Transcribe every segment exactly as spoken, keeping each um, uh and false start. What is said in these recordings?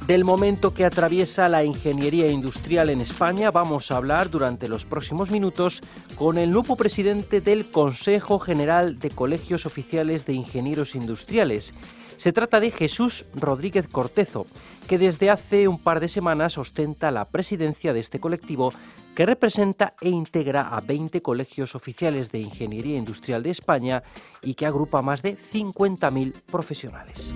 Del momento que atraviesa la ingeniería industrial en España vamos a hablar durante los próximos minutos con el nuevo presidente del Consejo General de Colegios Oficiales de Ingenieros Industriales. Se trata de Jesús Rodríguez Cortezo, que desde hace un par de semanas ostenta la presidencia de este colectivo que representa e integra a veinte colegios oficiales de ingeniería industrial de España y que agrupa más de cincuenta mil profesionales.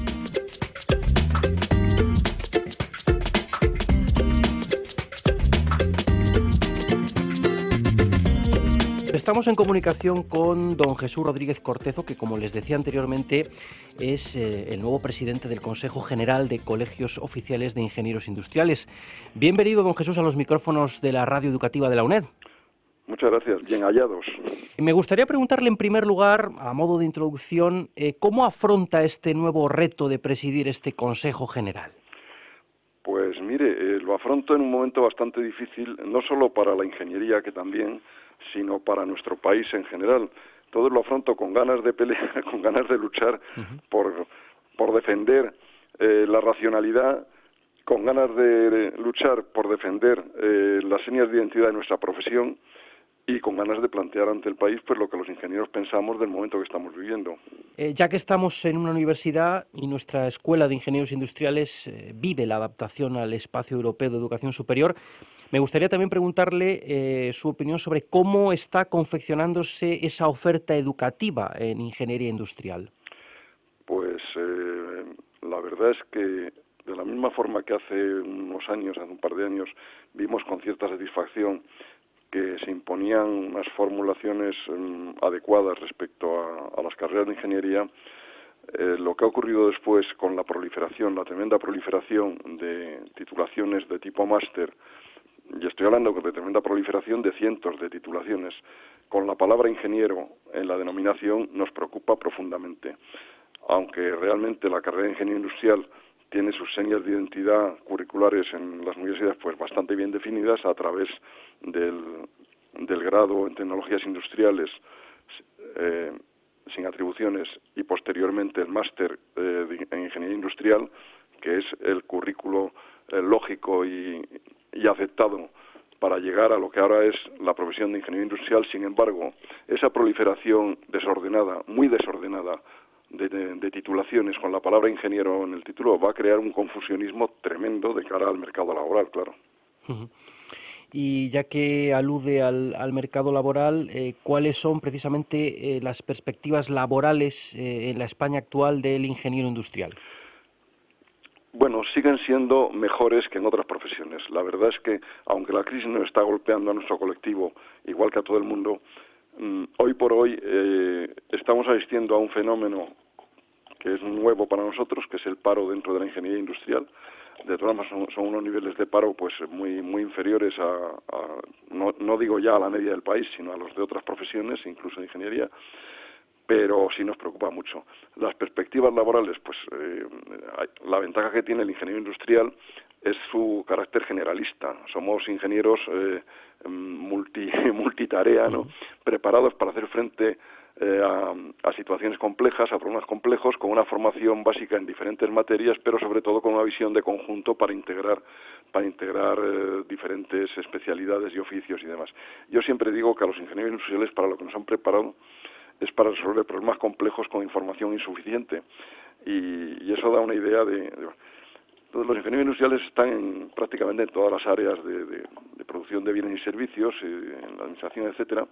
Estamos en comunicación con don Jesús Rodríguez Cortezo, que, como les decía anteriormente, es eh, el nuevo presidente del Consejo General de Colegios Oficiales de Ingenieros Industriales. Bienvenido, don Jesús, a los micrófonos de la radio educativa de la UNED. Muchas gracias, bien hallados. Me gustaría preguntarle, en primer lugar, a modo de introducción, eh, ¿cómo afronta este nuevo reto de presidir este Consejo General? Pues mire, eh, lo afronto en un momento bastante difícil, no solo para la ingeniería, que también, sino para nuestro país en general. Todo lo afronto con ganas de pelear, con ganas de luchar uh-huh. por, por defender eh, la racionalidad, con ganas de luchar por defender eh, las señas de identidad de nuestra profesión y con ganas de plantear ante el país pues lo que los ingenieros pensamos del momento que estamos viviendo. Eh, ya que estamos en una universidad y nuestra Escuela de Ingenieros Industriales eh, vive la adaptación al espacio europeo de educación superior, me gustaría también preguntarle eh, su opinión sobre cómo está confeccionándose esa oferta educativa en ingeniería industrial. Pues eh, la verdad es que de la misma forma que hace unos años, hace un par de años, vimos con cierta satisfacción que se imponían unas formulaciones um, adecuadas respecto a, a las carreras de ingeniería, eh, lo que ha ocurrido después con la proliferación, la tremenda proliferación de titulaciones de tipo máster, y estoy hablando de tremenda proliferación de cientos de titulaciones, con la palabra ingeniero en la denominación, nos preocupa profundamente. Aunque realmente la carrera de ingeniería industrial tiene sus señas de identidad curriculares en las universidades pues bastante bien definidas a través del, del grado en tecnologías industriales eh, sin atribuciones y posteriormente el máster eh, en ingeniería industrial, que es el currículo eh, lógico y, y aceptado para llegar a lo que ahora es la profesión de ingeniero industrial. Sin embargo, esa proliferación desordenada, muy desordenada, De, de, de titulaciones con la palabra ingeniero en el título va a crear un confusionismo tremendo de cara al mercado laboral, claro. Uh-huh. Y ya que alude al, al mercado laboral, eh, ¿cuáles son precisamente eh, las perspectivas laborales eh, en la España actual del ingeniero industrial? Bueno, siguen siendo mejores que en otras profesiones. La verdad es que, aunque la crisis nos está golpeando a nuestro colectivo, igual que a todo el mundo, mm, hoy por hoy eh, estamos asistiendo a un fenómeno que es nuevo para nosotros, que es el paro dentro de la ingeniería industrial. De todas maneras, son, son unos niveles de paro pues muy muy inferiores a, a no, no digo ya a la media del país, sino a los de otras profesiones, incluso de ingeniería, pero sí nos preocupa mucho. Las perspectivas laborales, pues eh, la ventaja que tiene el ingeniero industrial es su carácter generalista. Somos ingenieros eh, multi, multitarea, ¿no? Preparados para hacer frente eh, a, a situaciones complejas, a problemas complejos, con una formación básica en diferentes materias, pero sobre todo con una visión de conjunto para integrar, para integrar eh, diferentes especialidades y oficios y demás. Yo siempre digo que a los ingenieros industriales, para lo que nos han preparado, es para resolver problemas complejos con información insuficiente. Y, y eso da una idea de... de Entonces, los ingenieros industriales están en, prácticamente en todas las áreas de, de, de producción de bienes y servicios, eh, en la administración, etcétera.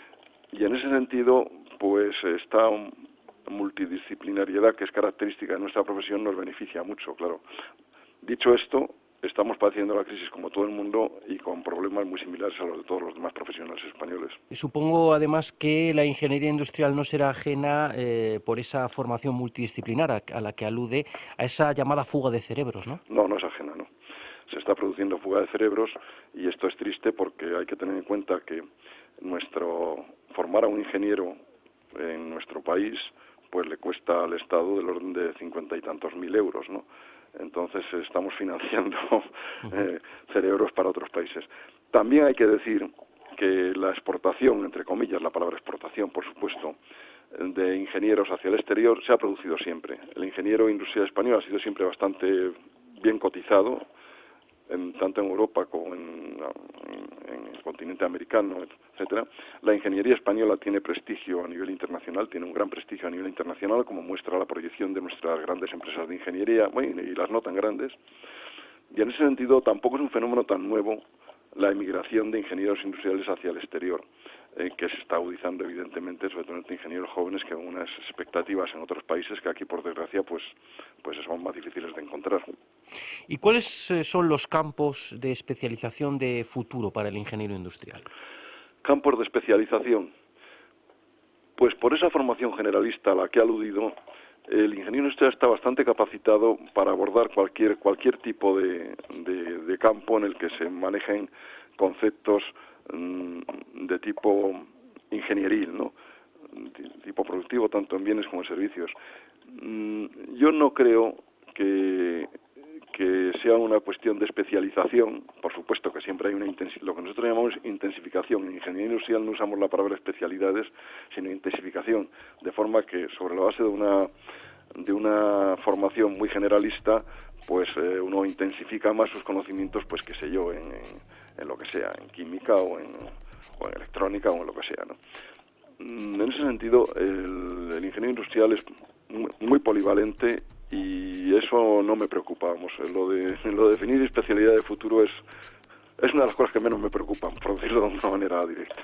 Y en ese sentido, pues esta multidisciplinariedad que es característica de nuestra profesión nos beneficia mucho, claro. Dicho esto, estamos padeciendo la crisis como todo el mundo y con problemas muy similares a los de todos los demás profesionales españoles. Supongo, además, que la ingeniería industrial no será ajena eh, por esa formación multidisciplinar a, a la que alude, a esa llamada fuga de cerebros, ¿no? No, no es ajena, no. Se está produciendo fuga de cerebros y esto es triste porque hay que tener en cuenta que nuestro formar a un ingeniero en nuestro país pues le cuesta al Estado del orden de cincuenta y tantos mil euros, ¿no? Entonces estamos financiando eh, cerebros para otros países. También hay que decir que la exportación, entre comillas, la palabra exportación, por supuesto, de ingenieros hacia el exterior se ha producido siempre. El ingeniero industrial español ha sido siempre bastante bien cotizado, en, tanto en Europa como en, en, en el continente americano, etcétera. La ingeniería española tiene prestigio a nivel internacional, tiene un gran prestigio a nivel internacional, como muestra la proyección de nuestras grandes empresas de ingeniería, bueno, y las no tan grandes. Y en ese sentido tampoco es un fenómeno tan nuevo la emigración de ingenieros industriales hacia el exterior, eh, que se está agudizando evidentemente, sobre todo entre ingenieros jóvenes, que con unas expectativas en otros países que aquí, por desgracia, pues, pues son más difíciles de encontrar. ¿Y cuáles eh, son los campos de especialización de futuro para el ingeniero industrial? Campos de especialización. Pues por esa formación generalista a la que he aludido, el ingeniero industrial está bastante capacitado para abordar cualquier cualquier tipo de, de, de campo en el que se manejen conceptos mmm, de tipo ingenieril, ¿no? De tipo productivo, tanto en bienes como en servicios. Mm, yo no creo que que sea una cuestión de especialización. Por supuesto que siempre hay una intensi- lo que nosotros llamamos intensificación. En ingeniería industrial no usamos la palabra especialidades, sino intensificación, de forma que sobre la base de una de una formación muy generalista, pues eh, uno intensifica más sus conocimientos, pues qué sé yo, en, en, en lo que sea, en química o en, o en electrónica o en lo que sea, ¿no? En ese sentido, el, el ingeniero industrial es muy, muy polivalente y eso no me preocupa. Vamos, lo de, lo de definir especialidad de futuro es, es una de las cosas que menos me preocupan, por decirlo de una manera directa.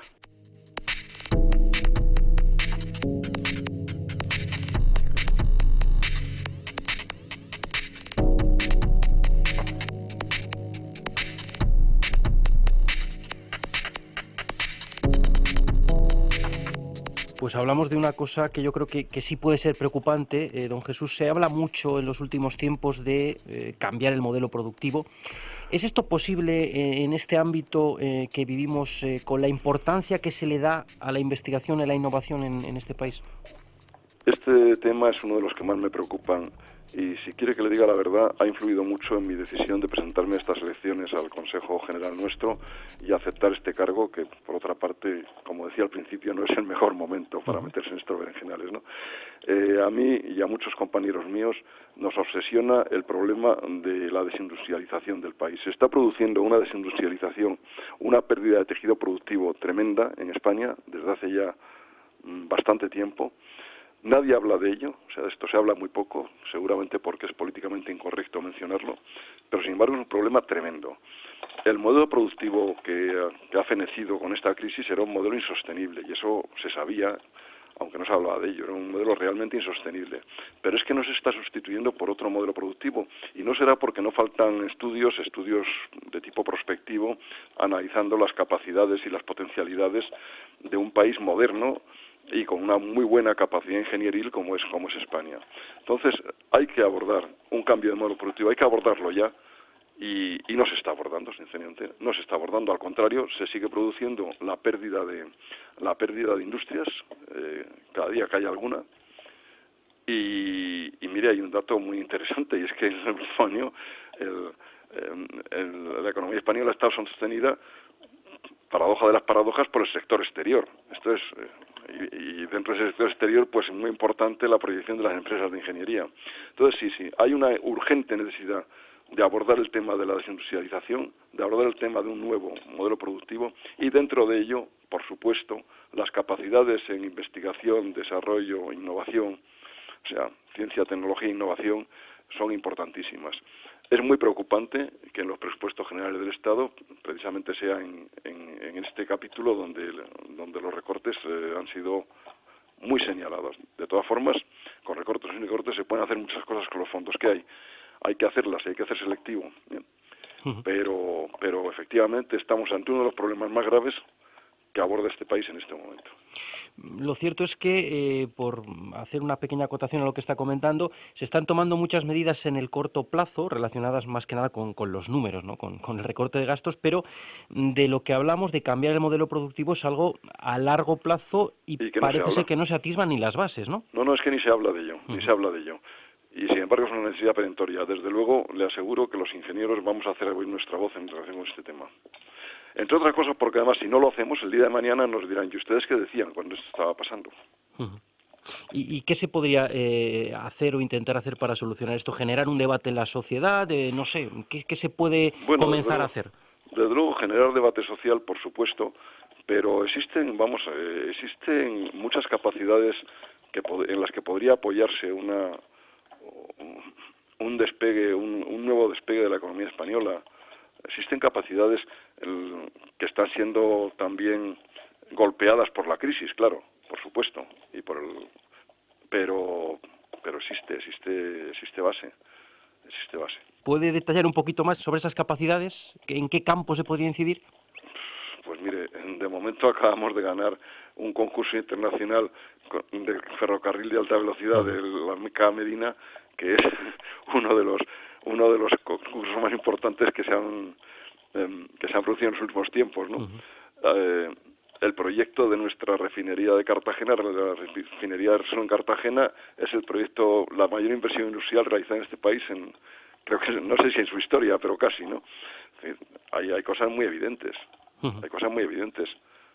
Pues hablamos de una cosa que yo creo que, que sí puede ser preocupante, eh, don Jesús. Se habla mucho en los últimos tiempos de eh, cambiar el modelo productivo. ¿Es esto posible eh, en este ámbito eh, que vivimos eh, con la importancia que se le da a la investigación y a la innovación en, en este país? Este tema es uno de los que más me preocupan y, si quiere que le diga la verdad, ha influido mucho en mi decisión de presentarme a estas elecciones al Consejo General nuestro y aceptar este cargo, que por otra parte, como decía al principio, no es el mejor momento para meterse en estos berenjenales, ¿no? Eh, a mí y a muchos compañeros míos nos obsesiona el problema de la desindustrialización del país. Se está produciendo una desindustrialización, una pérdida de tejido productivo tremenda en España desde hace ya mmm, bastante tiempo. Nadie habla de ello, o sea, de esto se habla muy poco, seguramente porque es políticamente incorrecto mencionarlo, pero sin embargo es un problema tremendo. El modelo productivo que, que ha fenecido con esta crisis era un modelo insostenible, y eso se sabía, aunque no se hablaba de ello, era un modelo realmente insostenible. Pero es que no se está sustituyendo por otro modelo productivo, y no será porque no faltan estudios, estudios de tipo prospectivo, analizando las capacidades y las potencialidades de un país moderno, y con una muy buena capacidad ingenieril como es como es España. Entonces, hay que abordar un cambio de modelo productivo, hay que abordarlo ya, y, y no se está abordando, sinceramente, no se está abordando, al contrario, se sigue produciendo la pérdida de la pérdida de industrias, eh, cada día que hay alguna, y, y mire, hay un dato muy interesante, y es que en el último año el, el, la economía española está sostenida, paradoja de las paradojas, por el sector exterior. Esto es, y, y dentro de ese sector exterior, pues es muy importante la proyección de las empresas de ingeniería. Entonces, sí, sí, hay una urgente necesidad de abordar el tema de la desindustrialización, de abordar el tema de un nuevo modelo productivo, y dentro de ello, por supuesto, las capacidades en investigación, desarrollo, innovación, o sea, ciencia, tecnología e innovación, son importantísimas. Es muy preocupante que en los presupuestos generales del Estado, precisamente sea en, en, en este capítulo donde, donde los recortes eh, han sido muy señalados. De todas formas, con recortes o sin recortes se pueden hacer muchas cosas con los fondos que hay. Hay que hacerlas, hay que hacer selectivo. ¿Bien? Uh-huh. Pero, pero efectivamente estamos ante uno de los problemas más graves que aborda este país en este momento. Lo cierto es que, eh, por hacer una pequeña acotación a lo que está comentando, se están tomando muchas medidas en el corto plazo, relacionadas más que nada con, con los números, ¿no? con, con el recorte de gastos, pero de lo que hablamos de cambiar el modelo productivo es algo a largo plazo y, y parece no ser que no se atisban ni las bases, ¿no? No, no, es que ni se habla de ello, uh-huh. ni se habla de ello. Y sin embargo es una necesidad perentoria. Desde luego le aseguro que los ingenieros vamos a hacer oír nuestra voz en relación con este tema. Entre otras cosas porque además si no lo hacemos el día de mañana nos dirán, ¿y ustedes qué decían cuando esto estaba pasando? Uh-huh. ¿Y, y qué se podría eh, hacer o intentar hacer para solucionar esto? ¿Generar un debate en la sociedad? Eh, no sé, ¿qué, qué se puede Bueno, comenzar desde a hacer? Desde luego, generar debate social, por supuesto, pero existen, vamos, eh, existen muchas capacidades que en las que podría apoyarse una un despegue, un, un nuevo despegue de la economía española. Existen capacidades el, que están siendo también golpeadas por la crisis, claro, por supuesto, y por el, pero, pero existe, existe, existe base, existe base. ¿Puede detallar un poquito más sobre esas capacidades? ¿En qué campo se podría incidir? Pues mire, de momento acabamos de ganar un concurso internacional de ferrocarril de alta velocidad de la Meca Medina, que es uno de los uno de los concursos más importantes que se han eh, que se han producido en los últimos tiempos, ¿no? Uh-huh. eh, el proyecto de nuestra refinería de Cartagena, la refinería de Repsol en Cartagena, es el proyecto, la mayor inversión industrial realizada en este país en, creo que no sé si en su historia, pero casi, ¿no? Hay, hay cosas muy evidentes, uh-huh. hay cosas muy evidentes.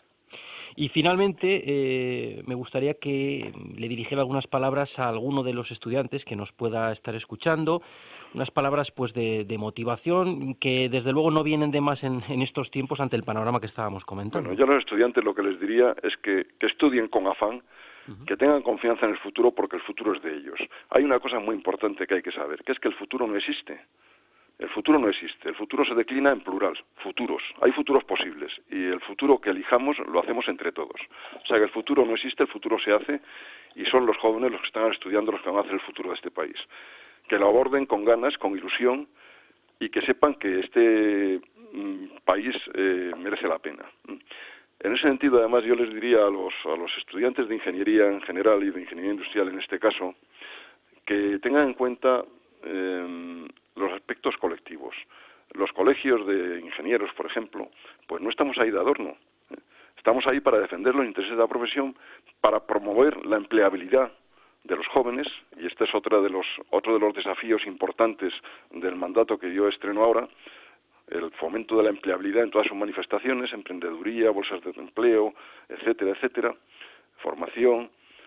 Y finalmente, eh, me gustaría que le dirigiera algunas palabras a alguno de los estudiantes que nos pueda estar escuchando, unas palabras pues de, de motivación que desde luego no vienen de más en, en estos tiempos ante el panorama que estábamos comentando. Bueno, yo a los estudiantes lo que les diría es que, que estudien con afán, uh-huh. que tengan confianza en el futuro porque el futuro es de ellos. Hay una cosa muy importante que hay que saber, que es que el futuro no existe. El futuro no existe, el futuro se declina en plural, futuros. Hay futuros posibles y el futuro que elijamos lo hacemos entre todos. O sea que el futuro no existe, el futuro se hace y son los jóvenes los que están estudiando los que van a hacer el futuro de este país. Que lo aborden con ganas, con ilusión y que sepan que este mm, país eh, merece la pena. En ese sentido, además, yo les diría a los, a los estudiantes de ingeniería en general y de ingeniería industrial en este caso, que tengan en cuenta eh, los aspectos colectivos. Los colegios de ingenieros, por ejemplo, pues no estamos ahí de adorno. Estamos ahí para defender los intereses de la profesión, para promover la empleabilidad de los jóvenes, y este es otra de los, otro de los desafíos importantes del mandato que yo estreno ahora, el fomento de la empleabilidad en todas sus manifestaciones, emprendeduría, bolsas de empleo, etcétera, etcétera, formación.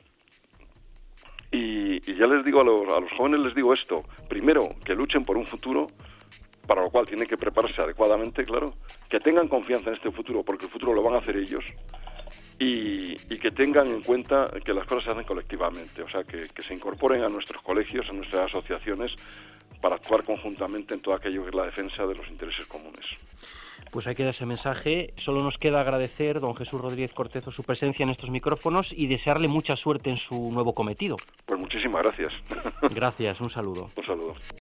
Y, y ya les digo a los, a los jóvenes, les digo esto, primero, que luchen por un futuro, para lo cual tienen que prepararse adecuadamente, claro, que tengan confianza en este futuro, porque el futuro lo van a hacer ellos, y, y que tengan en cuenta que las cosas se hacen colectivamente, o sea, que, que se incorporen a nuestros colegios, a nuestras asociaciones, para actuar conjuntamente en todo aquello que es la defensa de los intereses comunes. Pues ahí queda ese mensaje. Solo nos queda agradecer, don Jesús Rodríguez Cortezo, su presencia en estos micrófonos y desearle mucha suerte en su nuevo cometido. Pues muchísimas gracias. Gracias, un saludo. Un saludo.